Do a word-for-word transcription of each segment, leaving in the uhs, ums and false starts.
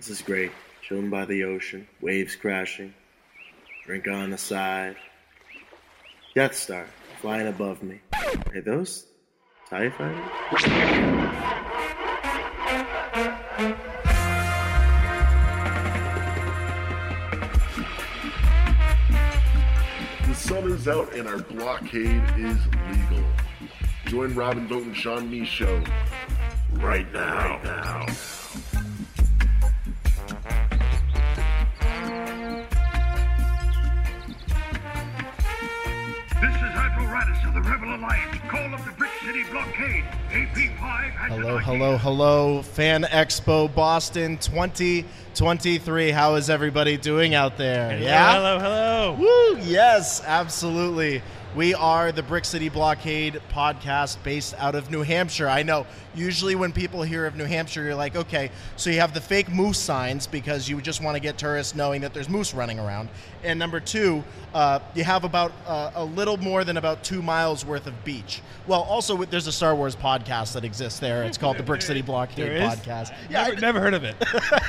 This is great. Chilling by the ocean, waves crashing, drink on the side. Death Star flying above me. Are those TIE fighters? The sun is out and our blockade is legal. Join Robin Vogt and Sean Me show right now. Right now. This is Admiral Radis of the Rebel Alliance. Call up the Brick City blockade. A P five has Hello, an hello, idea. hello. Fan Expo Boston twenty twenty-three. How is everybody doing out there? Hello, yeah? hello, hello. Woo, yes, absolutely. We are the Brick City Blockade podcast based out of New Hampshire. I know, usually when people hear of New Hampshire, you're like, okay, so you have the fake moose signs because you just want to get tourists knowing that there's moose running around. And number two, uh, you have about uh, a little more than about two miles worth of beach. Well, also, there's a Star Wars podcast that exists there. It's called the Brick City Blockade There is? podcast. Yeah, never, never heard of it.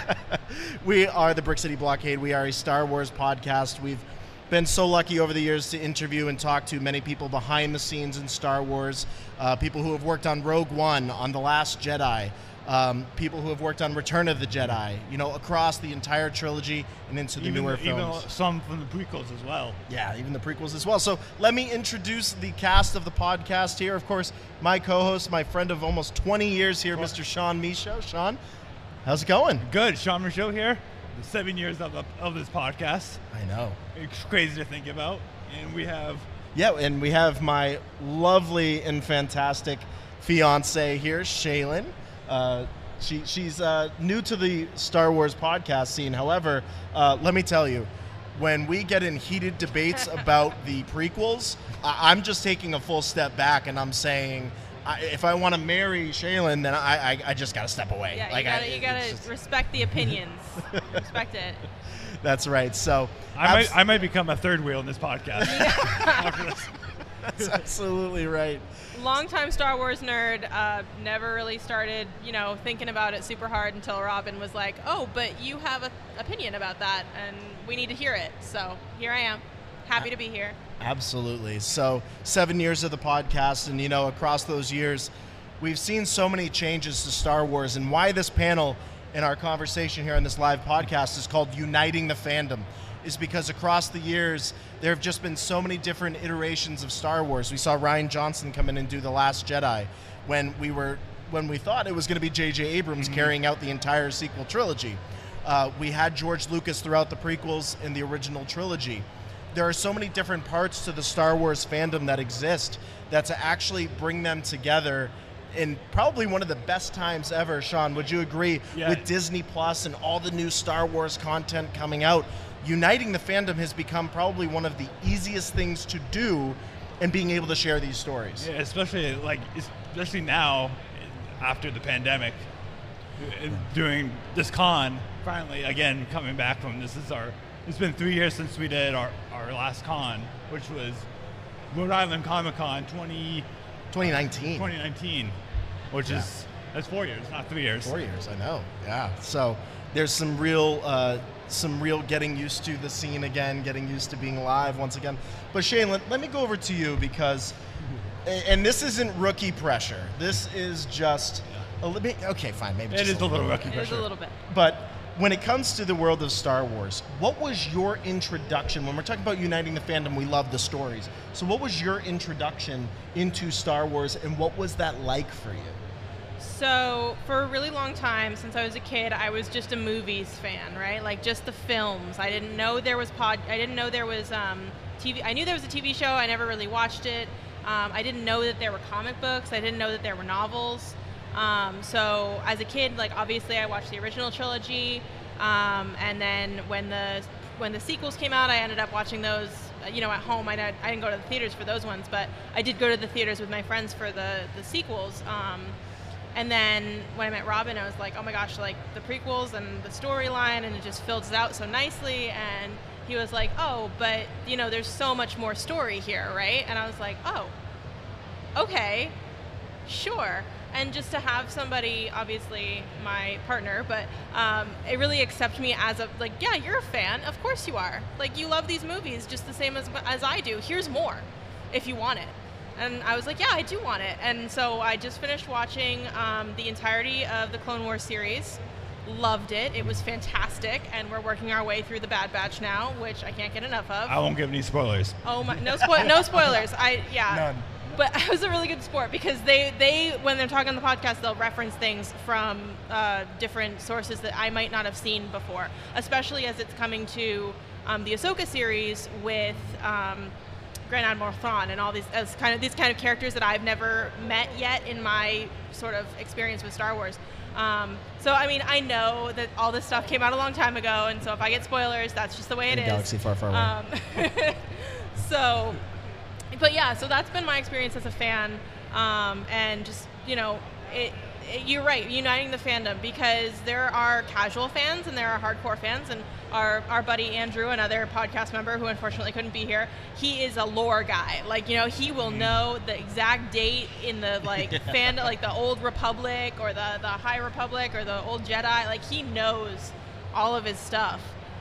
We are the Brick City Blockade. We are a Star Wars podcast. We've been so lucky over the years to interview and talk to many people behind the scenes in Star Wars, uh, people who have worked on Rogue One, on The Last Jedi, um, people who have worked on Return of the Jedi, you know, across the entire trilogy and into the even, newer even films. some from the prequels as well. Yeah, even the prequels as well. So let me introduce the cast of the podcast here. Of course, my co-host, my friend of almost twenty years here, Mister Sean Michaud. Sean, how's it going? Good. Sean Michaud here. The seven years of, of, of this podcast. I know. It's crazy to think about. And we have... Yeah, and we have my lovely and fantastic fiance here, Shaylin. Uh, she, she's uh, new to the Star Wars podcast scene. However, uh, let me tell you, when we get in heated debates about the prequels, I- I'm just taking a full step back and I'm saying, I, if I want to marry Shaylin, then I, I, I just got to step away. Yeah, like you gotta, I, you gotta just, respect the opinions. Respect it. That's right. So I abs- might, I might become a third wheel in this podcast. After this. that's absolutely right. Longtime Star Wars nerd, uh, never really started, you know, thinking about it super hard until Robin was like, oh, but you have an opinion about that, and we need to hear it. So here I am. Happy to be here. Absolutely. So seven years of the podcast, and you know, across those years, we've seen so many changes to Star Wars, and why this panel in our conversation here on this live podcast is called Uniting the Fandom, is because across the years, there have just been so many different iterations of Star Wars. We saw Rian Johnson come in and do The Last Jedi when we were when we thought it was going to be J J Abrams mm-hmm. carrying out the entire sequel trilogy. Uh, we had George Lucas throughout the prequels in the original trilogy. There are so many different parts to the Star Wars fandom that exist that to actually bring them together in probably one of the best times ever, Sean, would you agree, Yeah. with Disney Plus and all the new Star Wars content coming out, uniting the fandom has become probably one of the easiest things to do in being able to share these stories. Yeah, especially like especially now after the pandemic, and doing this con finally again coming back from this is our it's been three years since we did our, our last con, which was Rhode Island Comic Con twenty twenty nineteen. twenty nineteen, which Yeah. is that's four years, not three years. Four years, I know. Yeah. So there's some real, uh, some real getting used to the scene again, getting used to being live once again. But Shane, let, let me go over to you because, and this isn't rookie pressure. This is just a little bit. Okay, fine, maybe. It just is a little rookie It pressure. is a little bit. But when it comes to the world of Star Wars, what was your introduction? When we're talking about uniting the fandom, we love the stories. So what was your introduction into Star Wars, and what was that like for you? So for a really long time, since I was a kid, I was just a movies fan, right? Like just the films. I didn't know there was pod. I didn't know there was um, T V. I knew there was a T V show. I never really watched it. Um, I didn't know that there were comic books. I didn't know that there were novels. Um, so as a kid, like obviously I watched the original trilogy, um, and then when the when the sequels came out, I ended up watching those, you know, at home. I, I didn't go to the theaters for those ones, but I did go to the theaters with my friends for the the sequels. Um, and then when I met Robin, I was like, oh my gosh, like the prequels and the storyline, and it just fills it out so nicely. And he was like, oh, but you know, there's so much more story here, right? And I was like, oh, okay. sure. And just to have somebody, obviously my partner, but um, it really accept me as a, like, yeah, you're a fan. Of course you are. Like, you love these movies just the same as as I do. Here's more if you want it. And I was like, yeah, I do want it. And so I just finished watching um, the entirety of the Clone Wars series. Loved it. It was fantastic. And we're working our way through the Bad Batch now, which I can't get enough of. I won't give any spoilers. Oh my, no, spo- no spoilers. I, yeah. None. But I was a really good sport because they, they when they're talking on the podcast, they'll reference things from uh, different sources that I might not have seen before, especially as it's coming to um, the Ahsoka series with um, Grand Admiral Thrawn and all these as kind of these kind of characters that I've never met yet in my sort of experience with Star Wars. Um, so I mean, I know that all this stuff came out a long time ago, and so if I get spoilers, that's just the way it In a is. galaxy far, far away. Um, so. But yeah, so that's been my experience as a fan, um, and just, you know, it, it, you're right, uniting the fandom, because there are casual fans and there are hardcore fans, and our, our buddy Andrew, another podcast member who unfortunately couldn't be here, he is a lore guy. Like, you know, he will know the exact date in the, like, yeah. fandom, like the Old Republic or the, the High Republic or the Old Jedi. Like, he knows all of his stuff.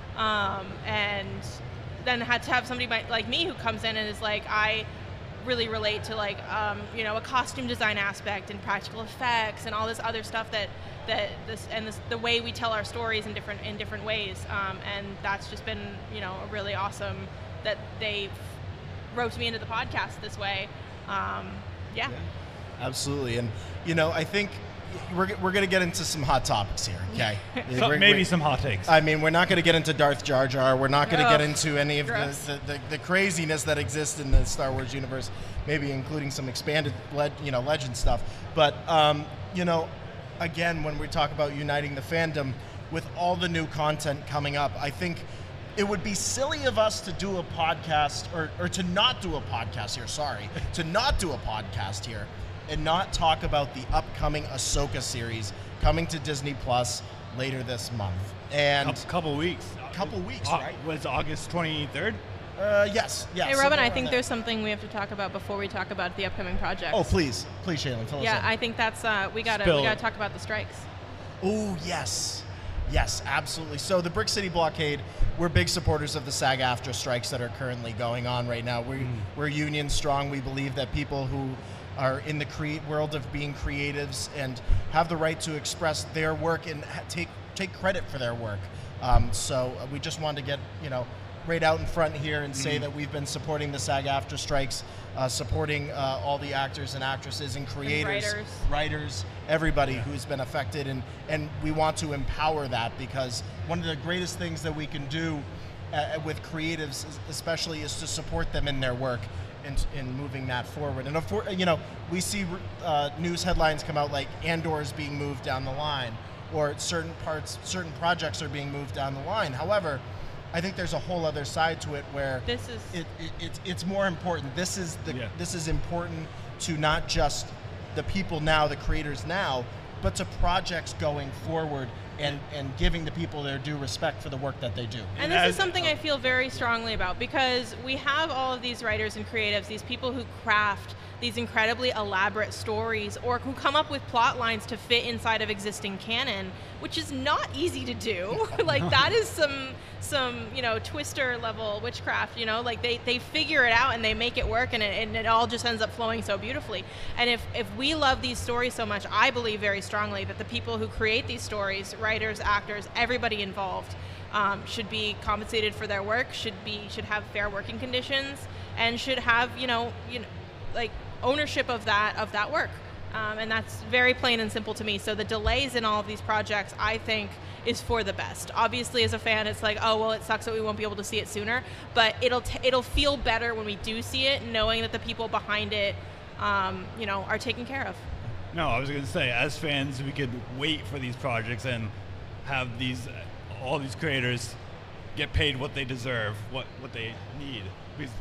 Um, and... then had to have somebody like me who comes in and is like, I really relate to like, um, you know, a costume design aspect and practical effects and all this other stuff that, that this and this, the way we tell our stories in different in different ways. Um, and that's just been, you know, really awesome that they roped me into the podcast this way. Um, yeah. yeah. Absolutely. And, you know, I think We're, we're going to get into some hot topics here, okay? So we're, maybe we're, some hot takes. I mean, we're not going to get into Darth Jar Jar. We're not going to oh, get into any of the, the, the, the craziness that exists in the Star Wars universe, maybe including some expanded le- you know, legend stuff. But, um, you know, again, when we talk about uniting the fandom, with all the new content coming up, I think it would be silly of us to do a podcast, or, or to not do a podcast here, sorry, to not do a podcast here, and not talk about the upcoming Ahsoka series coming to Disney Plus later this month. And a couple weeks. A couple weeks, uh, right? Was August twenty-third? Uh, yes, yes. Hey, Robin, I think there's something we have to talk about before we talk about the upcoming projects. Oh, please, please, Shaylin, fill yeah, us in. I think that's uh, we gotta Spill. we gotta talk about the strikes. Oh, yes. Yes, absolutely. So the Brick City Blockade, we're big supporters of the SAG-AFTRA strikes that are currently going on right now. We, mm. We're union strong. We believe that people who are in the create world of being creatives and have the right to express their work and ha- take take credit for their work. Um, so we just wanted to get, you know, right out in front here and say mm. that we've been supporting the SAG-AFTRA strikes, uh, supporting uh, all the actors and actresses and creators, and writers. writers, everybody who's been affected, and, and we want to empower that, because one of the greatest things that we can do uh, with creatives especially is to support them in their work and in moving that forward. And, of course, you know, we see uh, news headlines come out like Andor is being moved down the line, or certain parts, certain projects are being moved down the line. However, I think there's a whole other side to it where this is it, it, it it's more important. This is the yeah. this is important to not just the people now, the creators now, but to projects going forward, and, and giving the people their due respect for the work that they do. And this is something I feel very strongly about, because we have all of these writers and creatives, these people who craft these incredibly elaborate stories, or who come up with plot lines to fit inside of existing canon, which is not easy to do. Like, that is some some you know Twister level witchcraft. You know, like they, they figure it out and they make it work, and it, and it all just ends up flowing so beautifully. And if if we love these stories so much, I believe very strongly that the people who create these stories, writers, actors, everybody involved, um, should be compensated for their work, should be should have fair working conditions, and should have you know you know like ownership of that of that work. Um, and that's very plain and simple to me. So the delays in all of these projects, I think, is for the best. Obviously, as a fan, it's like, oh, well, it sucks that we won't be able to see it sooner. But it'll t- it'll feel better when we do see it, knowing that the people behind it, um, you know, are taken care of. No, I was going to say, as fans, we could wait for these projects and have these all these creators get paid what they deserve, what what they need, because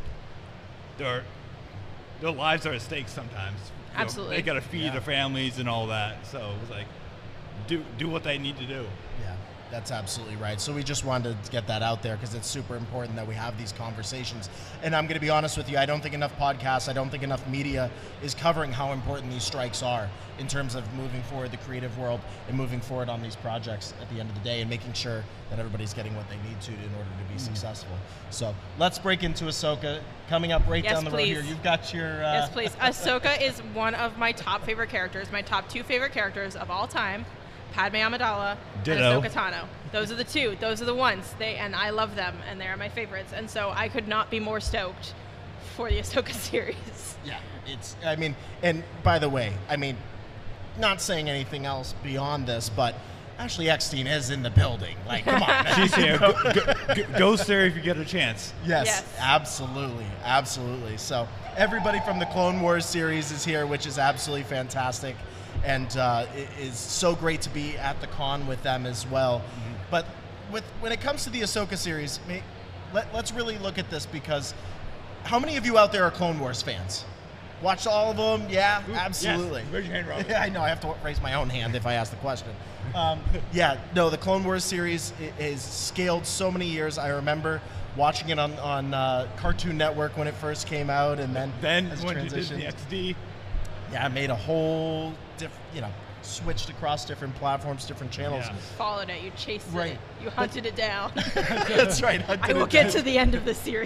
their their lives are at stake sometimes. You know, Absolutely. they got to feed Yeah. their families and all that. So it was like, do do what they need to do. Yeah. That's absolutely right. So we just wanted to get that out there because it's super important that we have these conversations. And I'm going to be honest with you, I don't think enough podcasts, I don't think enough media is covering how important these strikes are in terms of moving forward the creative world and moving forward on these projects at the end of the day and making sure that everybody's getting what they need to in order to be mm-hmm. successful. So let's break into Ahsoka. Coming up right yes, down the please. road here, you've got your... Uh... Yes, please. Ahsoka is one of my top favorite characters, my top two favorite characters of all time. Padme Amidala Ditto. and Ahsoka Tano. Those are the two. Those are the ones. They and I love them, and they are my favorites. And so I could not be more stoked for the Ahsoka series. Yeah, it's. I mean, and by the way, I mean, not saying anything else beyond this, but Ashley Eckstein is in the building. Like, come on, man. She's here. Go, go, go, go, sir, if you get a chance. Yes, Yes. absolutely, absolutely. So everybody from the Clone Wars series is here, which is absolutely fantastic. And uh, it is so great to be at the con with them as well. Mm-hmm. But with when it comes to the Ahsoka series, may, let, let's really look at this because how many of you out there are Clone Wars fans? Watched all of them? Yeah, Ooh, absolutely. Yes. Raise your hand, Robert. Yeah, I know. I have to raise my own hand if I ask the question. Um, yeah, no, the Clone Wars series is scaled so many years. I remember watching it on, on uh, Cartoon Network when it first came out, and then Then as when you did transitioned. the X D. Yeah, I made a whole different, you know, switched across different platforms, different channels. Yeah. Followed it. You chased Right. it. You hunted it down. That's right. I will get to the end of the series.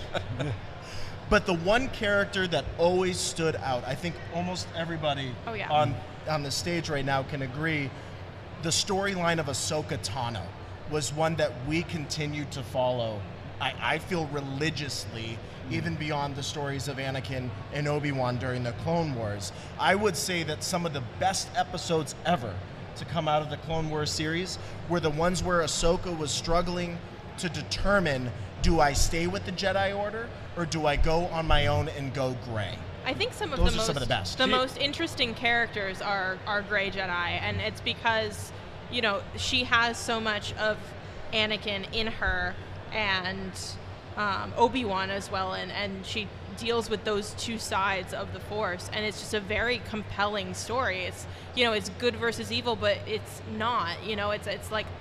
But the one character that always stood out, I think almost everybody Oh, yeah. on on the stage right now can agree, the storyline of Ahsoka Tano was one that we continued to follow, I, I feel religiously, even beyond the stories of Anakin and Obi-Wan during the Clone Wars. I would say that some of the best episodes ever to come out of the Clone Wars series were the ones where Ahsoka was struggling to determine, do I stay with the Jedi Order or do I go on my own and go gray? I think some of Those the are most some of the best. the most interesting characters are are Grey Jedi, and it's because, you know, she has so much of Anakin in her and um, Obi-Wan as well, and, and she deals with those two sides of the Force, and it's just a very compelling story. It's, you know, it's good versus evil, but it's not, you know, it's it's like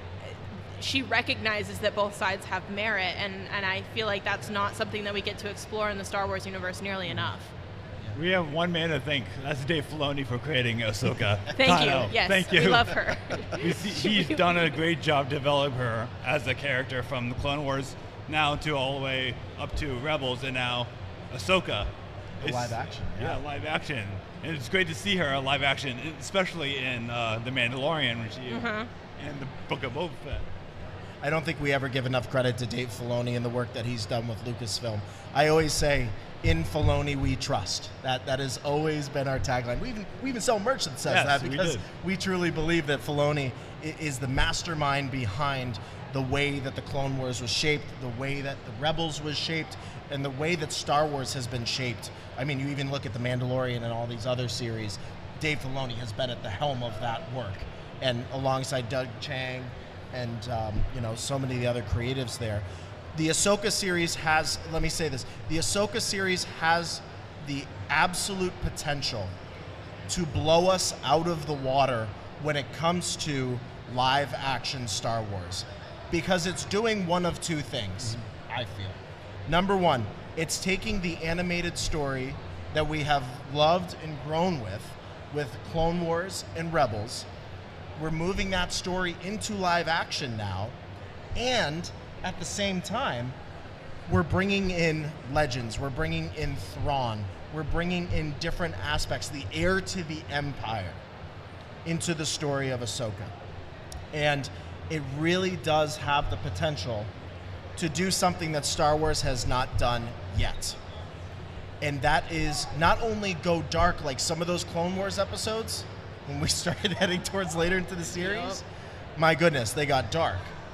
she recognizes that both sides have merit, and, and I feel like that's not something that we get to explore in the Star Wars universe nearly enough. We have one man to thank. That's Dave Filoni for creating Ahsoka. Thank Tano. you. Yes, Thank you. we love her. He's, he's done a great job developing her as a character from the Clone Wars now to all the way up to Rebels and now Ahsoka. The live action, Yeah. yeah. live action. And it's great to see her live action, especially in uh, The Mandalorian, which you, Mhm. and the Book of Boba Fett. I don't think we ever give enough credit to Dave Filoni and the work that he's done with Lucasfilm. I always say, in Filoni we trust. That that has always been our tagline. We even we even sell merch that says Yes, that we because did. we truly believe that Filoni i- is the mastermind behind the way that the Clone Wars was shaped, the way that the Rebels was shaped, and the way that Star Wars has been shaped. I mean, you even look at the Mandalorian and all these other series. Dave Filoni has been at the helm of that work, and alongside Doug Chang and um, you know, so many of the other creatives there. The Ahsoka series has, let me say this, the Ahsoka series has the absolute potential to blow us out of the water when it comes to live action Star Wars, because it's doing one of two things, I feel. Number one, it's taking the animated story that we have loved and grown with, with Clone Wars and Rebels. We're moving that story into live action now, and at the same time, we're bringing in legends, we're bringing in Thrawn, we're bringing in different aspects, the heir to the Empire, into the story of Ahsoka. And it really does have the potential to do something that Star Wars has not done yet. And that is not only go dark like some of those Clone Wars episodes, when we started heading towards later into the series, my goodness, they got dark.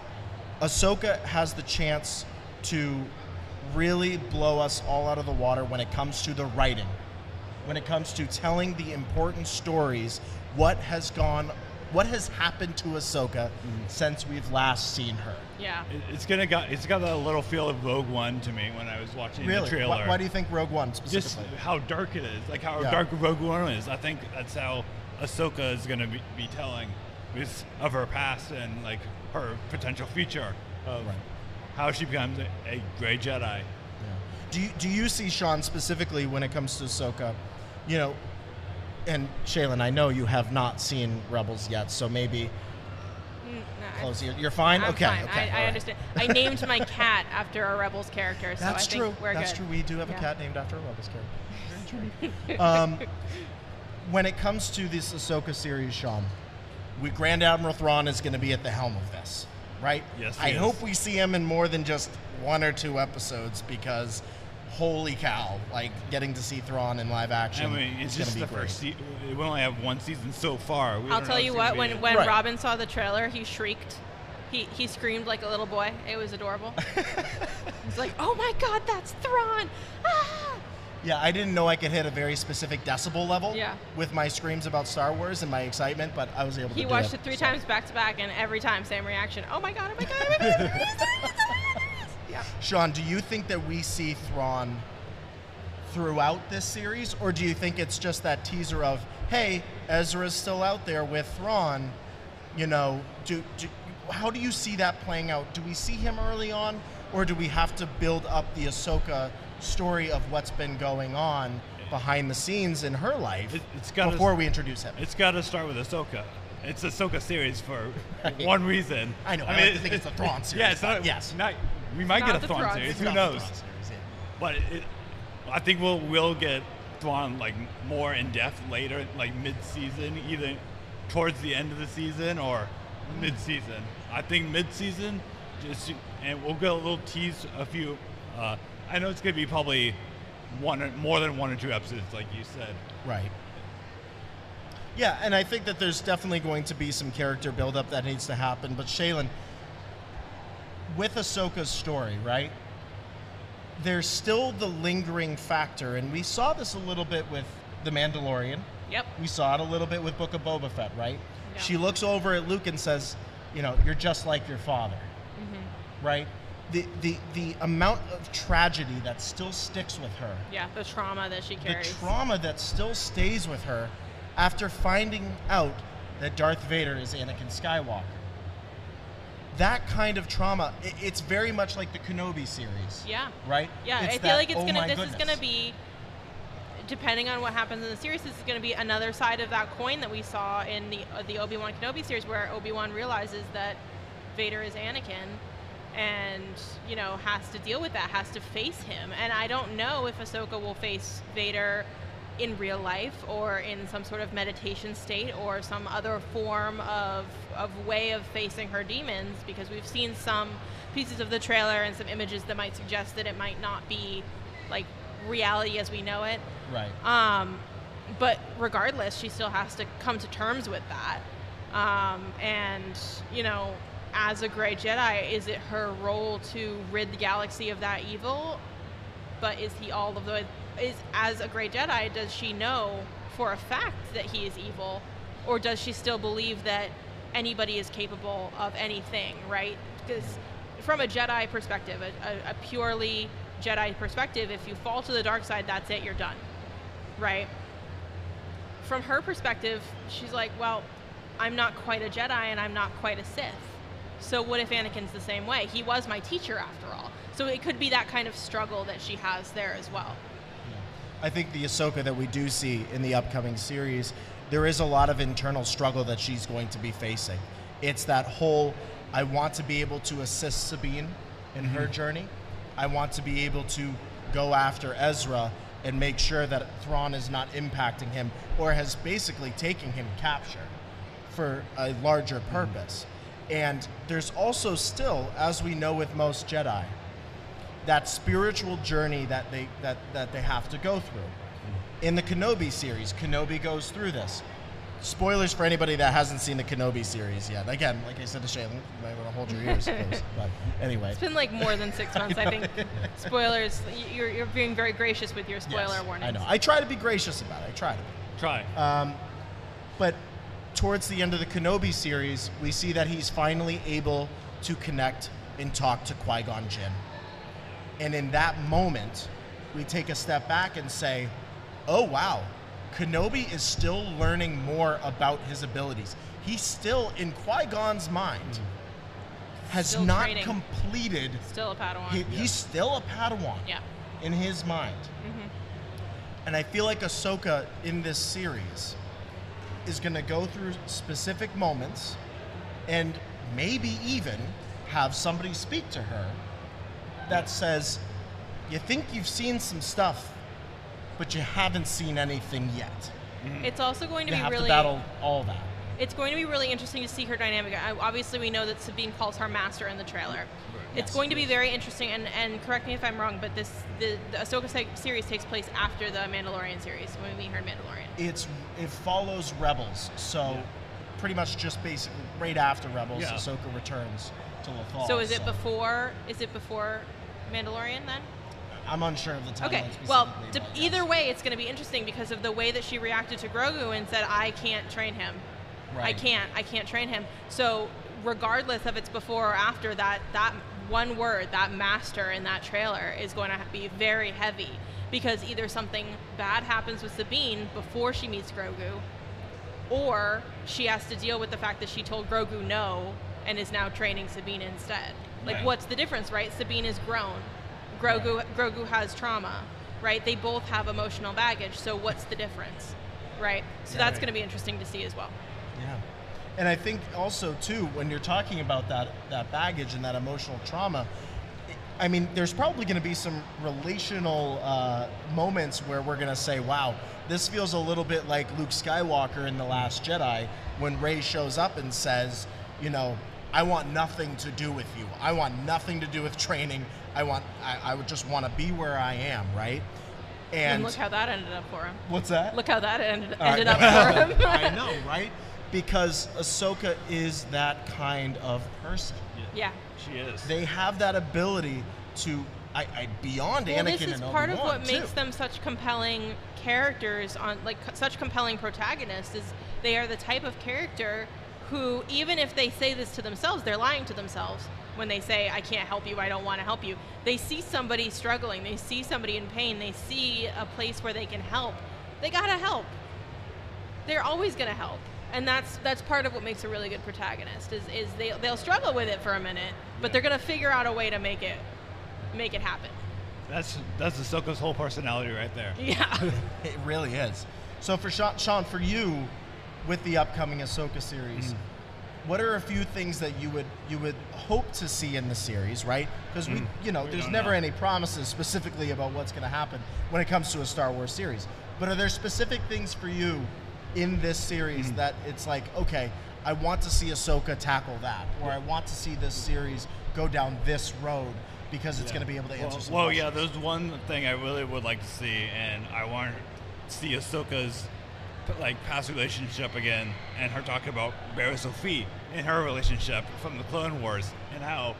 Ahsoka has the chance to really blow us all out of the water when it comes to the writing, when it comes to telling the important stories, what has gone, what has happened to Ahsoka since we've last seen her. Yeah. It, it's gonna got it's got a little feel of Rogue One to me when I was watching Really? the trailer. Why, why do you think Rogue One Just specifically? how dark it is, like how Yeah. dark Rogue One is. I think that's how Ahsoka is gonna be, be telling because of her past and like her potential future of Right. how she becomes a, a Grey Jedi. Yeah. Do you, do you see, Sean, specifically when it comes to Ahsoka, you know, and Shaylin, I know you have not seen Rebels yet, so maybe Mm, no, close. You're, you're fine? I'm okay, fine. okay. I, all I right. understand. I named my cat after a Rebels character, so That's I think true. we're That's good. true. We do have Yeah. a cat named after a Rebels character. um, when it comes to this Ahsoka series, Sean, we Grand Admiral Thrawn is going to be at the helm of this, right? Yes, I he is. hope we see him in more than just one or two episodes because, holy cow, like getting to see Thrawn in live action I mean, it's is going just to be the great. first season. We only have one season so far. We I'll don't tell know you if it's what, gonna when, be- when Right. Robin saw the trailer, he shrieked. He he screamed like a little boy. It was adorable. He's like, oh my god, that's Thrawn! Ah! Yeah, I didn't know I could hit a very specific decibel level Yeah. with my screams about Star Wars and my excitement, but I was able to He do watched it. it three so. times back to back, and every time, same reaction. Oh my god, oh my god, oh my god, oh my god. Yeah. Sean, do you think that we see Thrawn throughout this series, or do you think it's just that teaser of, hey, Ezra's still out there with Thrawn? You know, do, do how do you see that playing out? Do we see him early on, or do we have to build up the Ahsoka story of what's been going on behind the scenes in her life It- it's gotta- before we introduce him? It's got to start with Ahsoka. It's Ahsoka series for Right. one reason. I know, I like to think it's the Thrawn series, Yeah, it's not. but yes. Not, we might Not get a the Thrawn Thrawn series. It's Who not the knows? Thrawn series, yeah. But it, I think we'll we'll get Thrawn like more in depth later, like mid-season, either towards the end of the season or mid-season. I think mid-season, just and we'll get a little tease, a few. Uh, I know it's gonna be probably one or, more than one or two episodes, like you said. Right. Yeah, and I think that there's definitely going to be some character buildup that needs to happen. But Shaylin, with Ahsoka's story, right? There's still the lingering factor, and we saw this a little bit with The Mandalorian. Yep. We saw it a little bit with Book of Boba Fett, right? Yeah. She looks over at Luke and says, you know, you're just like your father, Mm-hmm. right? The, the, the amount of tragedy that still sticks with her, Yeah, the trauma that she carries. the trauma that still stays with her after finding out that Darth Vader is Anakin Skywalker. That kind of trauma, i- it's very much like the Kenobi series. Yeah. Right? Yeah, It's I feel that, like it's "Oh gonna. my This goodness." is gonna be, depending on what happens in the series, this is gonna be another side of that coin that we saw in the uh, the Obi-Wan Kenobi series, where Obi-Wan realizes that Vader is Anakin, and you know has to deal with that, has to face him. And I don't know if Ahsoka will face Vader in real life or in some sort of meditation state or some other form of of way of facing her demons, because we've seen some pieces of the trailer and some images that might suggest that it might not be like reality as we know it. Right. Um, but regardless, she still has to come to terms with that. Um, and, you know, as a Grey Jedi, is it her role to rid the galaxy of that evil? But is he all of the... Is, as a Grey Jedi, does she know for a fact that he is evil? Or does she still believe that anybody is capable of anything, right? Because from a Jedi perspective, a, a, a purely Jedi perspective, if you fall to the dark side, that's it, you're done, right? From her perspective, she's like, well, I'm not quite a Jedi and I'm not quite a Sith. So what if Anakin's the same way? He was my teacher after all. So it could be that kind of struggle that she has there as well. I think the Ahsoka that we do see in the upcoming series, there is a lot of internal struggle that she's going to be facing. It's that whole, I want to be able to assist Sabine in her journey. I want to be able to go after Ezra and make sure that Thrawn is not impacting him or has basically taken him captured for a larger purpose. And there's also still, as we know with most Jedi, that spiritual journey that they that, that they have to go through. In the Kenobi series, Kenobi goes through this. Spoilers for anybody that hasn't seen the Kenobi series yet. Again, like I said to Shaylin, you might want to hold your ears closed. But anyway. It's been like more than six months, I think. Spoilers, you're, you're being very gracious with your spoiler Yes, warnings. I know. I try to be gracious about it. I try to be. Try. Um, but towards the end of the Kenobi series, we see that he's finally able to connect and talk to Qui-Gon Jinn. And in that moment, we take a step back and say, oh, wow, Kenobi is still learning more about his abilities. He's still, in Qui-Gon's mind, has Still not training. completed. Still a Padawan. He, He's still a Padawan Yeah. in his mind. Mhm. And I feel like Ahsoka in this series is going to go through specific moments and maybe even have somebody speak to her that says, you think you've seen some stuff, but you haven't seen anything yet. It's also going to You be have really to battle all that. It's going to be really interesting to see her dynamic. I- Obviously, we know that Sabine calls her master in the trailer. It's Yes. going to be very interesting, and, and correct me if I'm wrong, but this the, the Ahsoka se- series takes place after the Mandalorian series, when we meet her in Mandalorian. It's it follows Rebels, so pretty much just basically right after Rebels, Yeah. Ahsoka returns to Lothal. So is it before? Is it before Mandalorian then? I'm unsure of the timeline. Okay. Well, specifically, d- but either yes. way, it's going to be interesting because of the way that she reacted to Grogu and said, "I can't train him. I Right. can't. I can't train him." So, regardless of it's before or after, that that one word, that master in that trailer, is going to be very heavy because either something bad happens with Sabine before she meets Grogu, or she has to deal with the fact that she told Grogu no and is now training Sabine instead. Like, Right. what's the difference, right? Sabine is grown. Grogu Grogu has trauma, right? They both have emotional baggage. So what's the difference, right? So that's Right. going to be interesting to see as well. Yeah. And I think also too, when you're talking about that that baggage and that emotional trauma, I mean, there's probably going to be some relational uh, moments where we're going to say, "Wow, this feels a little bit like Luke Skywalker in The Last Jedi," when Rey shows up and says, "You know, I want nothing to do with you. I want nothing to do with training. I want, I, I would just want to be where I am," right? And, And look how that ended up for him. what's that? Look how that ended, All right. ended up for him. I know, right? Because Ahsoka is that kind of person. Yeah. She is. They have that ability to, I, I beyond Well, Anakin this is and part of Obi-Wan, what too. makes them such compelling characters, on like c- such compelling protagonists. Is they are the type of character who, even if they say this to themselves, they're lying to themselves when they say, "I can't help you, I don't want to help you." They see somebody struggling, they see somebody in pain, they see a place where they can help. They gotta help. They're always gonna help, and that's that's part of what makes a really good protagonist. Is is they they'll struggle with it for a minute, but they're gonna figure out a way to make it make it happen. That's that's Ahsoka's whole personality right there. Yeah. It really is. So for Sean, Sean, for you, with the upcoming Ahsoka series, what are a few things that you would you would hope to see in the series, right? Because we, you know, We there's don't never know. any promises specifically about what's going to happen when it comes to a Star Wars series. But are there specific things for you in this series that it's like, okay, I want to see Ahsoka tackle that, or I want to see this series go down this road because it's going to be able to answer Well, some well yeah, questions. there's one thing I really would like to see, and I want to see Ahsoka's like past relationship again, and her talking about Barriss Sophie and her relationship from the Clone Wars, and how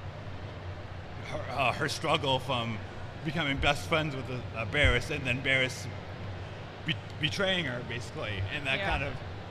her, uh, her struggle from becoming best friends with uh, Barriss, and then Barriss be- betraying her basically, and that Yeah. kind of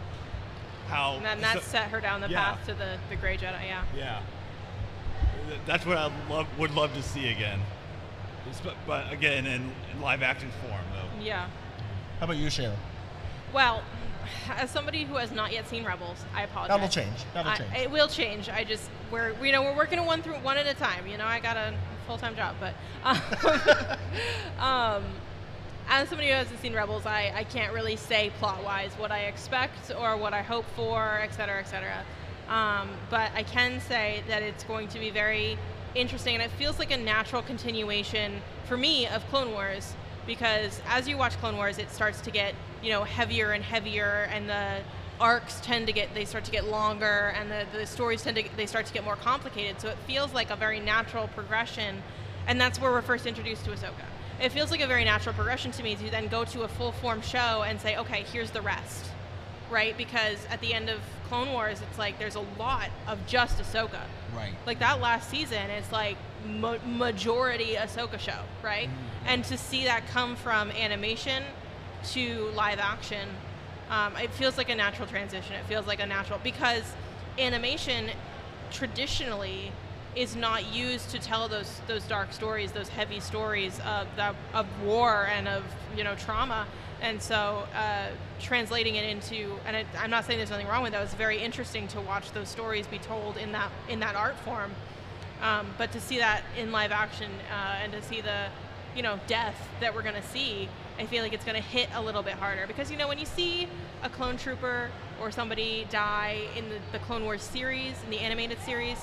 how And then that so- set her down the yeah. path to the, the Grey Jedi, yeah. Yeah, Th- that's what I love would love to see again. It's- But again, in, in live action form, though. Yeah. How about you, Shayla? Well, as somebody who has not yet seen Rebels, I apologize. That'll change. That'll I- change. It will change. I just we're you know we're working one through one at a time. You know, I got a full time job, but um, um, as somebody who hasn't seen Rebels, I, I can't really say plot wise what I expect or what I hope for, et cetera, et cetera. Um, but I can say that it's going to be very interesting, and it feels like a natural continuation for me of Clone Wars, because as you watch Clone Wars, it starts to get, you know, heavier and heavier, and the arcs tend to get, they start to get longer, and the, the stories tend to, they start to get more complicated. So it feels like a very natural progression, and that's where we're first introduced to Ahsoka. It feels like a very natural progression to me to then go to a full-form show and say, okay, here's the rest, right? Because at the end of Clone Wars, it's like there's a lot of just Ahsoka. Right. Like that last season, it's like ma- majority Ahsoka show, right? Mm-hmm. And to see that come from animation to live action, um, it feels like a natural transition. It feels like a natural, because animation traditionally is not used to tell those those dark stories, those heavy stories of the, of war and of, you know, trauma. And so uh, translating it into, and it, I'm not saying there's nothing wrong with that. It was very interesting to watch those stories be told in that in that art form. Um, but to see that in live action uh, and to see the, you know, death that we're going to see, I feel like it's going to hit a little bit harder. Because, you know, when you see a clone trooper or somebody die in the, the Clone Wars series, in the animated series,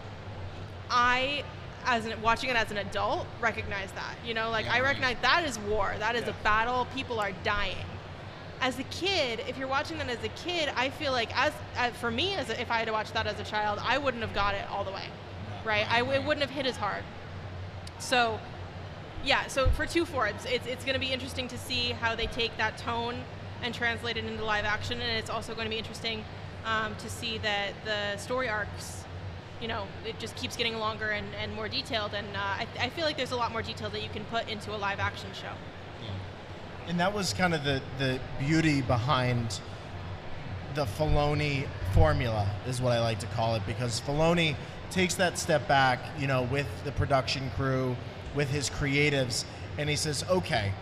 I, as an, watching it as an adult, recognize that. You know, like, Yeah, I right. recognize that is war. That is Yeah. a battle. People are dying. As a kid, if you're watching that as a kid, I feel like, as, as for me, as a, if I had to watch that as a child, I wouldn't have got it all the way. Right? I, it wouldn't have hit as hard. So, yeah, so for two Fords, it's, it's going to be interesting to see how they take that tone and translate it into live action, and it's also going to be interesting um, to see that the story arcs, you know, it just keeps getting longer and, and more detailed, and uh, I, I feel like there's a lot more detail that you can put into a live action show. And that was kind of the, the beauty behind the Filoni formula, is what I like to call it, because Filoni takes that step back, you know, with the production crew, with his creatives, and he says, okay,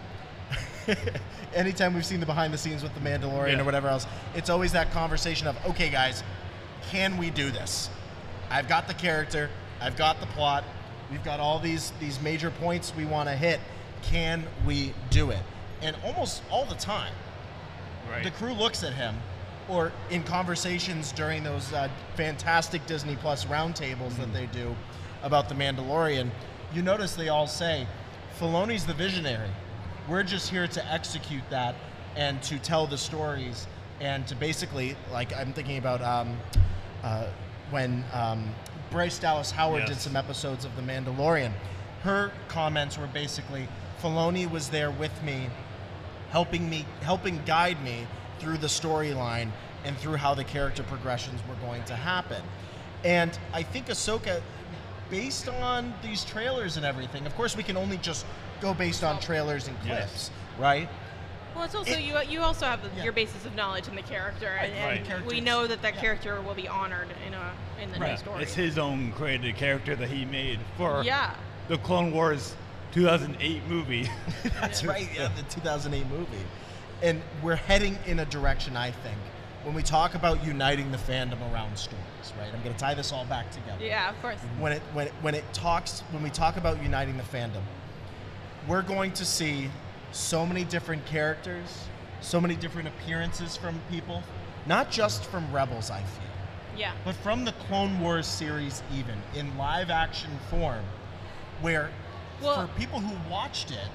anytime we've seen the behind the scenes with The Mandalorian Yeah. or whatever else, it's always that conversation of, okay, guys, can we do this? I've got the character, I've got the plot, we've got all these, these major points we want to hit. Can we do it? And almost all the time, Right. the crew looks at him, or in conversations during those uh, fantastic Disney Plus roundtables that they do about The Mandalorian, you notice they all say, Filoni's the visionary. We're just here to execute that and to tell the stories and to basically, like I'm thinking about um, uh, when um, Bryce Dallas Howard Yes. did some episodes of The Mandalorian. Her comments were basically, Filoni was there with me, helping me, helping guide me through the storyline and through how the character progressions were going to happen. And I think Ahsoka, based on these trailers and everything, of course we can only just go based on trailers and clips, Yes. right? Well, it's also, It- you you also have the, Yeah. your basis of knowledge in the character, and, Right, and right. we know that that Yeah. character will be honored in a in the Yeah, new story. it's his own created character that he made for Yeah. the Clone Wars two thousand eight movie. That's right, yeah, the two thousand eight movie. And we're heading in a direction, I think, when we talk about uniting the fandom around stories, right? I'm going to tie this all back together. Yeah, of course. When it when it, when it talks when we talk about uniting the fandom, we're going to see so many different characters, so many different appearances from people, not just from Rebels, I feel, Yeah. but from the Clone Wars series even, in live action form, where Well- for people who watched it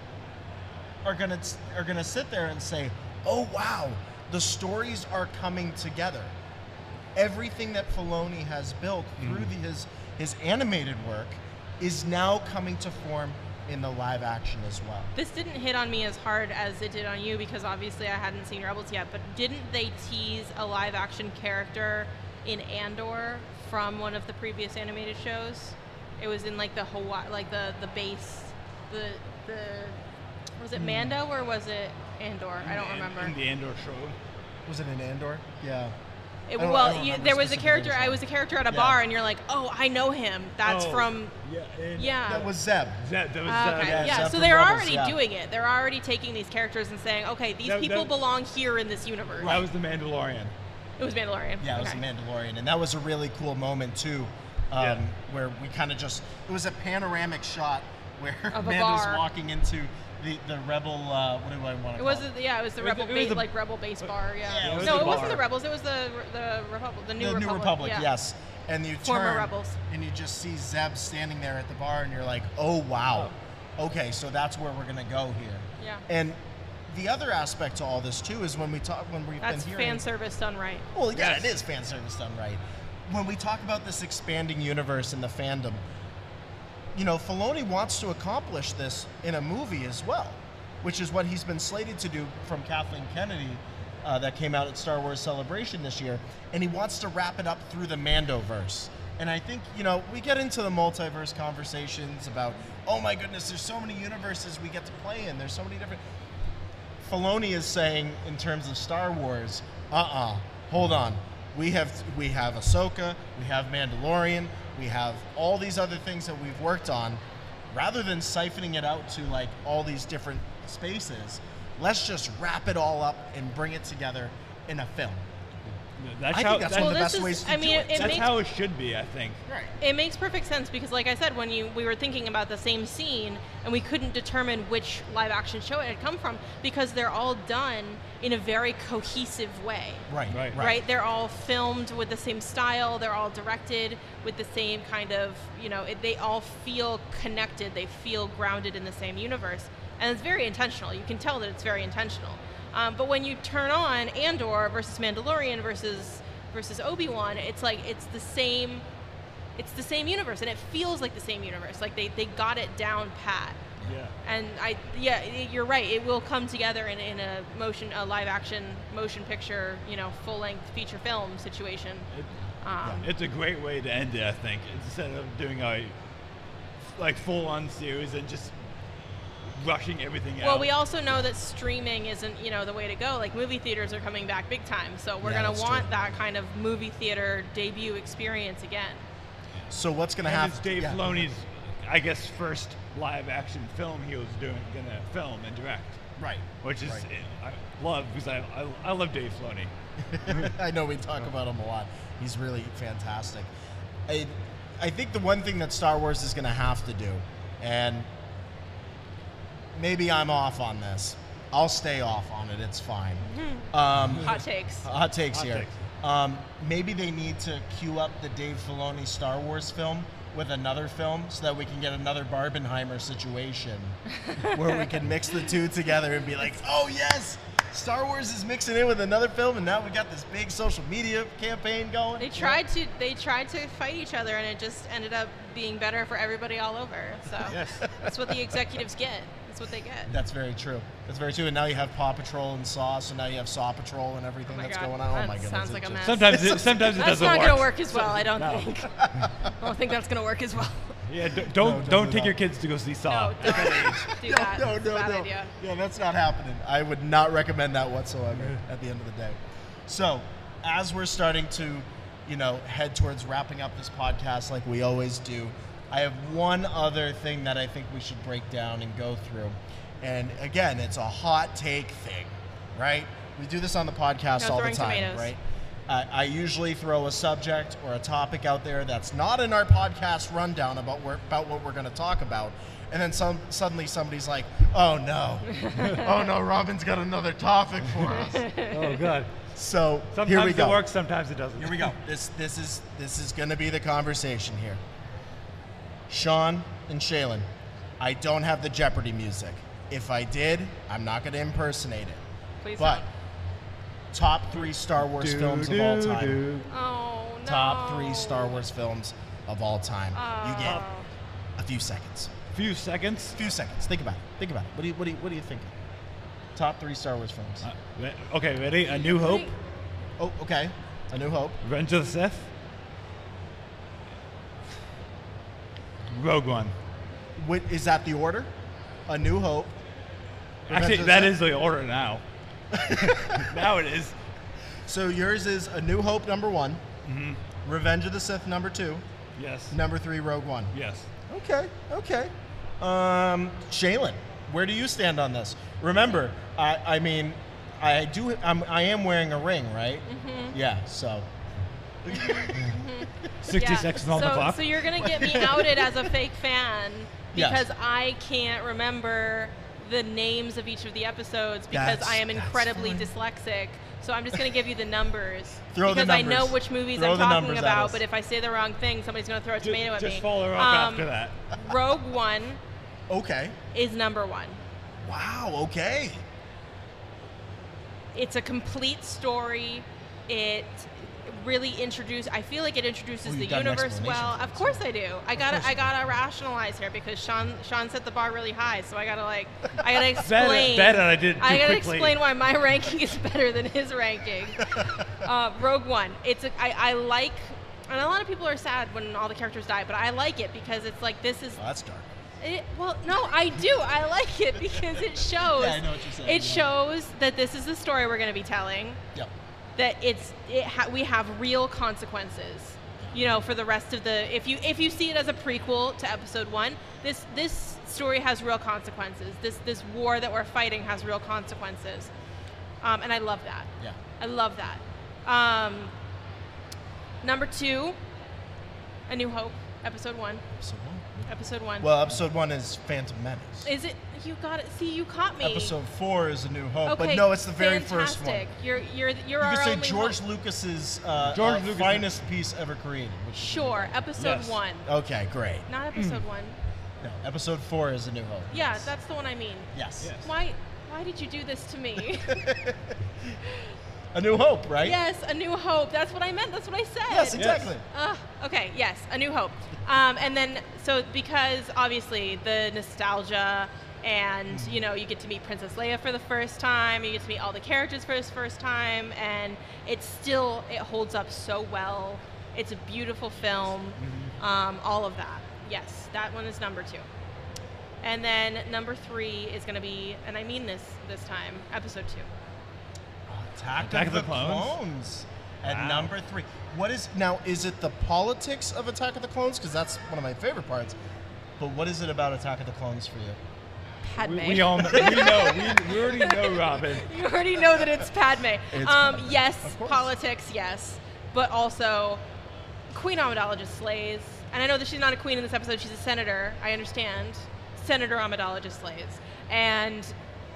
are gonna are gonna sit there and say, oh wow, the stories are coming together. Everything that Filoni has built through the, his his animated work is now coming to form in the live action as well. This didn't hit on me as hard as it did on you because obviously I hadn't seen Rebels yet, but didn't they tease a live action character in Andor from one of the previous animated shows? It was in like the Hawaii, like the, the base, the, the, was it Mando or was it Andor? I don't In- remember. In the Andor show. Was it in Andor? Yeah. It, I don't- I well, don't you, remember there was a specifically character, which I one. was a character at a Yeah. bar and you're like, oh, I know him. That's Oh, from, Yeah. and- yeah. That was Zeb. That, that was, Ah, uh, okay, yeah, yeah. Zeb So from they're Rebels, already yeah. doing it. They're already taking these characters and saying, okay, these That- people that- belong here in this universe. that was the Mandalorian. It was Mandalorian. Yeah, it was okay. the Mandalorian, and that was a really cool moment too, um, Yeah. where we kind of just it was a panoramic shot where Of a Amanda's bar. walking into the the rebel. Uh, what do I want to It call was it? the, yeah, it was the It was rebel the- it was base, the- like rebel base bar. Yeah. Yeah, it was no, the it wasn't bar. the rebels. It was the the Republic, the New the Republic. New Republic, yeah. yes. And you Former turn rebels. and you just see Zeb standing there at the bar, and you're like, oh wow, okay, so that's where we're gonna go here. Yeah. And the other aspect to all this too is when we talk when we've That's been hearing fan service done right. Well, yeah, Yes. it is fan service done right. When we talk about this expanding universe and the fandom, you know, Filoni wants to accomplish this in a movie as well, which is what he's been slated to do from Kathleen Kennedy uh, that came out at Star Wars Celebration this year, and he wants to wrap it up through the Mandoverse. And I think, you know, we get into the multiverse conversations about, oh my goodness, there's so many universes we get to play in. There's so many different... Filoni is saying, in terms of Star Wars, uh-uh, hold on. We have we have Ahsoka, we have Mandalorian, we have all these other things that we've worked on. Rather than siphoning it out to like all these different spaces, let's just wrap it all up and bring it together in a film. That's I how, think that's that- one of the Well, best this is- ways to I do mean, it. it that's makes- how it should be, I think. Right. It makes perfect sense because, like I said, when you we were thinking about the same scene and we couldn't determine which live action show it had come from because they're all done in a very cohesive way. Right, Right. Right. They're all filmed with the same style. They're all directed with the same kind of, you know, it, they all feel connected. They feel grounded in the same universe. And it's very intentional. You can tell that it's very intentional. Um, but when you turn on Andor versus Mandalorian versus versus Obi-Wan, it's like it's the same it's the same universe, and it feels like the same universe. Like they, they got it down pat. Yeah. And I, yeah, it- you're right. It will come together in, in a motion, a live action motion picture, you know, full length feature film situation. It, Um, it's a great way to end it, I think, instead of doing a like full on series and just rushing everything out. Well, we also know that streaming isn't, you know, the way to go. Like movie theaters are coming back big time, so we're Yeah, gonna that's want true. that kind of movie theater debut experience again. So what's going to and happen? it's Dave yeah. Filoni's, I guess, first live action film he was doing, gonna film and direct, Right. which is Right. I love because I, I I love Dave Filoni. I know we talk about him a lot. He's really fantastic. I, I think the one thing that Star Wars is going to have to do, and maybe I'm off on this. I'll stay off on it. It's fine. Um, Hot takes. hot takes Hot here. takes. Um, maybe they need to queue up the Dave Filoni Star Wars film with another film so that we can get another Barbenheimer situation where we can mix the two together and be like, oh yes, Star Wars is mixing in with another film, and now we got this big social media campaign going. They tried to they tried to fight each other, and it just ended up being better for everybody all over. So Yes. that's what the executives get. That's what they get. That's very true. That's very true. And now you have Paw Patrol and Saw, so now you have Saw Patrol and everything Oh my that's God. going on. That oh my goodness. sounds it like a just- mess. Sometimes it, sometimes it That's doesn't not work. gonna work as well. I don't No. think. I don't think that's gonna work as well. Yeah, d- don't don't don't do take that. your kids to go see Saw. No, don't do that. No, It's a no, bad no. idea. Yeah, that's not happening. I would not recommend that whatsoever at the end of the day. So, as we're starting to, you know, head towards wrapping up this podcast like we always do, I have one other thing that I think we should break down and go through. And again, it's a hot take thing, right? We do this on the podcast No all the throwing time, tomatoes. right? Uh, I usually throw a subject or a topic out there that's not in our podcast rundown about where, about what we're going to talk about, and then some suddenly somebody's like, "Oh no, oh no, Robin's got another topic for us." Oh God. So Sometimes here we it go. works, sometimes it doesn't. Here we go. This this is this is going to be the conversation here. Sean and Shaylin, I don't have the Jeopardy music. If I did, I'm not going to impersonate it. Please But don't. top three Star Wars Do, films of do, all time. do. Oh no. Top three Star Wars films of all time. You get Oh. a few seconds. Few seconds. A few seconds. Think about it. Think about it. What do you what do you, what do you think? Top three Star Wars films. Uh, re- okay, ready? A New Hope, Oh, okay. A New Hope. Revenge of the Sith, Rogue One. What, is that the order? A New Hope. Revenge Actually, of the that Sith? is the order now. Now it is. So yours is A New Hope number one, Mm-hmm. Revenge of the Sith number two, Yes. number three Rogue One. Yes. Okay, okay. Um, Shaylin, where do you stand on this? Remember, I, I mean, I do. I'm, I am wearing a ring, right? Mm-hmm. Yeah. So. Sixty Yeah. seconds on so, the clock. So you're gonna get me outed as a fake fan Yes. because I can't remember the names of each of the episodes because That's- I am that's incredibly fine. dyslexic. So I'm just gonna give you the numbers Throw the because I know numbers. which movies Throw I'm the talking numbers at about. us. But if I say the wrong thing, somebody's gonna throw a Ju- tomato at just me. follow her up Um, after that. Rogue One Okay. is number one. Wow. Okay. It's a complete story. It really introduce. I feel like it introduces Oh, you've the got an universe explanation well. for Of this. course I do. I gotta course I you gotta rationalize here because Sean Sean set the bar really high. So I gotta like I gotta explain. Bad that I did it I too gotta quickly. explain why my ranking is better than his ranking. uh, Rogue One. It's a, I, I like. And a lot of people are sad when all the characters die, but I like it because it's like this is Oh, that's dark. it, well, no, I do. I like it because it shows. Yeah, I know what you're saying, It yeah. shows that this is the story we're going to be telling. Yep. That it's it ha- we have real consequences. you know, for the rest of the, if you if you see it as a prequel to episode one, this this story has real consequences. This this war that we're fighting has real consequences, um, and I love that. Yeah. I love that. Um, number two, A New Hope, episode one. Episode one. Episode one. Well, episode one is Phantom Menace. Is it? You got it. See, you caught me. Episode four is A New Hope, Okay, but no, it's the very first one. fantastic. You're you're you're You our could say only George hope. Lucas's uh, George uh, Lucas- finest piece ever created. Which is A New Sure, Hope. episode Yes. one, Okay, great. not episode one. No, episode four is A New Hope. Yeah, Yes. that's the one I mean. Yes. Yes. Why why did you do this to me? A New Hope, right? Yes, A New Hope. That's what I meant. That's what I said. Yes, exactly. Uh, okay, yes, A New Hope. Um, and then, so because obviously the nostalgia and, you know, you get to meet Princess Leia for the first time, you get to meet all the characters for the first time, and it's still, it holds up so well. It's a beautiful film, um, all of that. Yes, that one is number two. And then number three is going to be, and I mean this this time, episode two. Attack, Attack of, of the the Clones? Clones. At Wow. number three. What is now? Is it the politics of Attack of the Clones? Because that's one of my favorite parts. But what is it about Attack of the Clones for you? Padme. We, we all know, we know. We, we already know, Robin. You already know that it's Padme. It's um, Padme, yes, of course. politics, yes, but also Queen Amidala just slays. And I know that she's not a queen in this episode; she's a senator. I understand. Senator Amidala just slays, and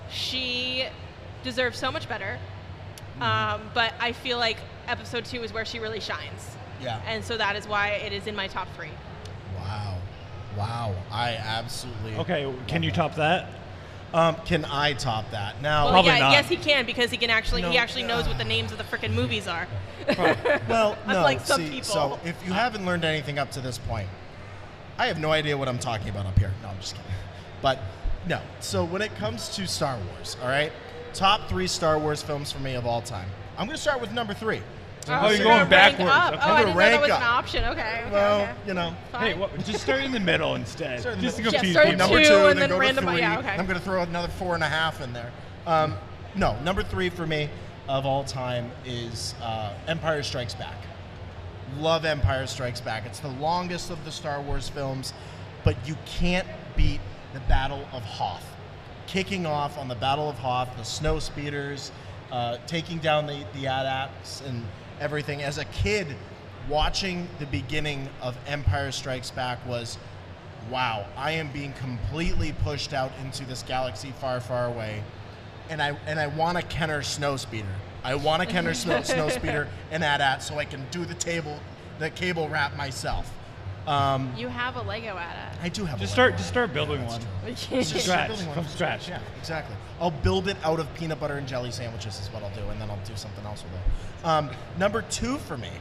she deserves so much better. Mm-hmm. Um, but I feel like episode two is where she really shines, Yeah. and so that is why it is in my top three. Wow. Wow. I absolutely. Okay, can you top that? Um, can I top that? Now, Well, Probably yeah, not. yes, he can because he can actually No, he actually knows uh, what the names of the freaking movies are. well, no. Unlike some see, people. So if you haven't learned anything up to this point, I have no idea what I'm talking about up here. No, I'm just kidding. But no. So when it comes to Star Wars, all right, top three Star Wars films for me of all time. I'm going to start with number three. Oh, you're you're going gonna rank backwards. Up. Okay. Oh, I I'm didn't gonna know that rank was up. an option. Okay. okay Well, okay. you know. Hey, Fine. what, just start in the middle instead. Start in Just the- to Yeah, confuse start people. two number two, and and then then go random- to three. yeah, okay. I'm going to throw another four and a half in there. Um, no, number three for me of all time is uh, Empire Strikes Back. Love Empire Strikes Back. It's the longest of the Star Wars films, but you can't beat the Battle of Hoth. Kicking off on the Battle of Hoth, the snow speeders, uh, taking down the, the A T A Cs and everything. As a kid, watching the beginning of Empire Strikes Back was, wow, I am being completely pushed out into this galaxy far, far away. And I and I want a Kenner snowspeeder. I want a Kenner snow, snowspeeder and A T A T so I can do the table, the cable wrap myself. Um, You have a Lego at I do have. Just a start, Lego. just start building one. it. Just start Scratch, building one from scratch. Yeah, exactly. I'll build it out of peanut butter and jelly sandwiches is what I'll do, and then I'll do something else with it. Um, number two for me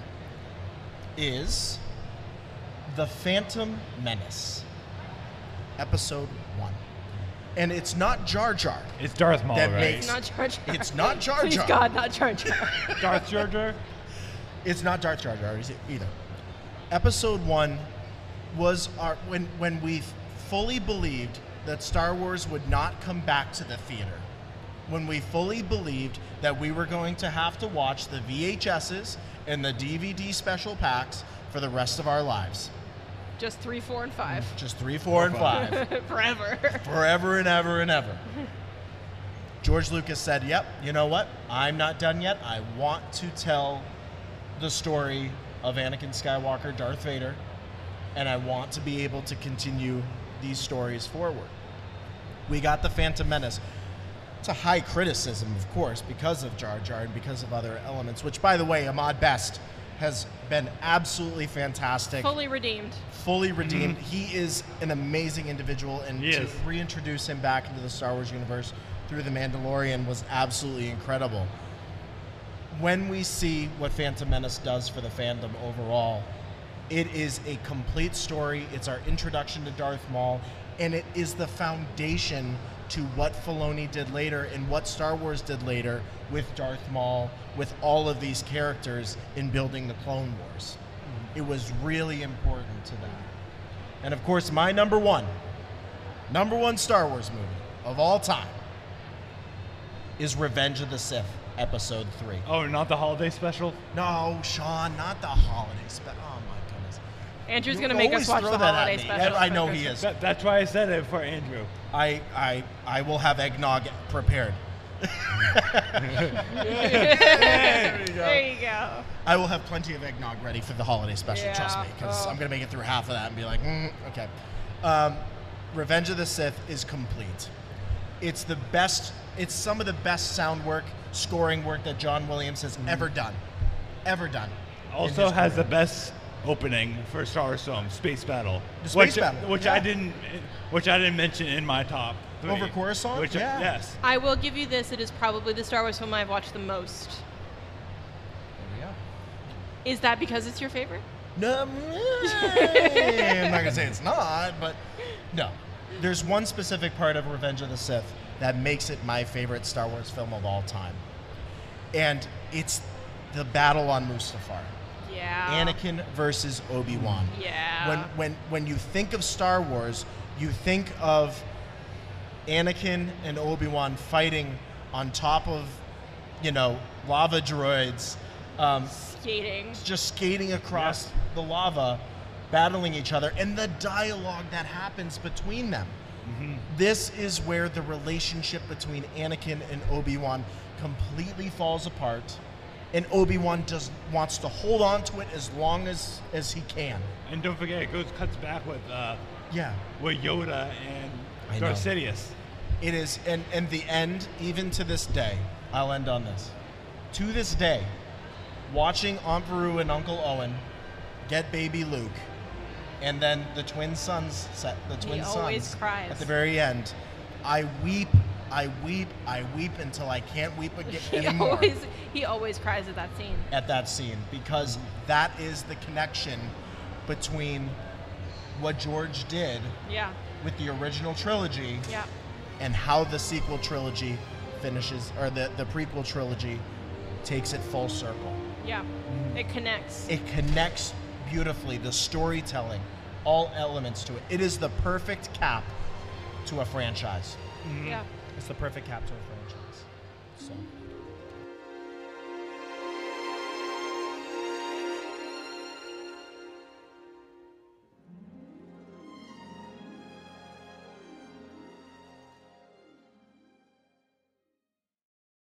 is The Phantom Menace, episode one. And it's not Jar Jar. It's Darth Maul, That right? makes- Not Jar Jar. It's not Jar Please Jar. God, not Jar Jar. Darth Jar Jar? It's not Darth Jar Jar is it either. Episode one was our when when we fully believed that Star Wars would not come back to the theater. When we fully believed that we were going to have to watch the V H S's and the D V D special packs for the rest of our lives. Just three, four, and five. Just three, four, and five. Forever. Forever and ever and ever. George Lucas said, yep, you know what? I'm not done yet. I want to tell the story of Anakin Skywalker, Darth Vader, and I want to be able to continue these stories forward. We got The Phantom Menace. It's a high criticism, of course, because of Jar Jar and because of other elements, which, by the way, Ahmad Best has been absolutely fantastic. Fully redeemed. Fully redeemed. He is an amazing individual, and He to is. reintroduce him back into the Star Wars universe through The Mandalorian was absolutely incredible. When we see what Phantom Menace does for the fandom overall, it is a complete story. It's our introduction to Darth Maul, and it is the foundation to what Filoni did later and what Star Wars did later with Darth Maul, with all of these characters in building the Clone Wars. It was really important to that. And of course, my number one, number one Star Wars movie of all time is Revenge of the Sith, Episode three. Oh, not the holiday special? No, Sean, not the holiday special. Oh my Andrew's You going to make us always watch throw the that at holiday me. special. I for know he Christmas. is. That, that's why I said it for Andrew. I, I, I will have eggnog prepared. There you go. There you go. I will have plenty of eggnog ready for the holiday special, Yeah. trust me, because Oh. I'm going to make it through half of that and be like, mm, okay. Um, Revenge of the Sith is complete. It's the best, it's some of the best sound work, scoring work that John Williams has ever done. Ever done. in Also his has the career. best opening for Star Wars film, Space Battle. The Space which, Battle, which yeah. I didn't, which I didn't mention in my top three. Over Coruscant? Which, Yeah. Yes. I will give you this. It is probably the Star Wars film I've watched the most. Is that because it's your favorite? No, I'm not gonna say it's not, but no. There's one specific part of Revenge of the Sith that makes it my favorite Star Wars film of all time, and it's the battle on Mustafar. Yeah. Anakin versus Obi-Wan. Yeah. When when when you think of Star Wars, you think of Anakin and Obi-Wan fighting on top of, you know, lava droids. Um, Skating. just skating across the lava, battling each other, and the dialogue that happens between them. This is where the relationship between Anakin and Obi-Wan completely falls apart, and Obi-Wan just wants to hold on to it as long as as he can. And don't forget, it goes cuts back with uh, Yeah, with Yoda and I know. Darth Sidious. it is, and and the end, even to this day, I'll end on this. To this day, watching Aunt Beru and Uncle Owen get baby Luke, and then the twin sons set the twin sons always cries. at the very end, I weep, I weep, I weep until I can't weep again He anymore always he always cries at that scene. at that scene, because that is the connection between what George did Yeah. with the original trilogy Yeah. and how the sequel trilogy finishes, or the, the prequel trilogy takes it full circle. Yeah. It connects. It connects beautifully, the storytelling, all elements to it. It is the perfect cap to a franchise. Yeah. It's the perfect cap to a franchise. So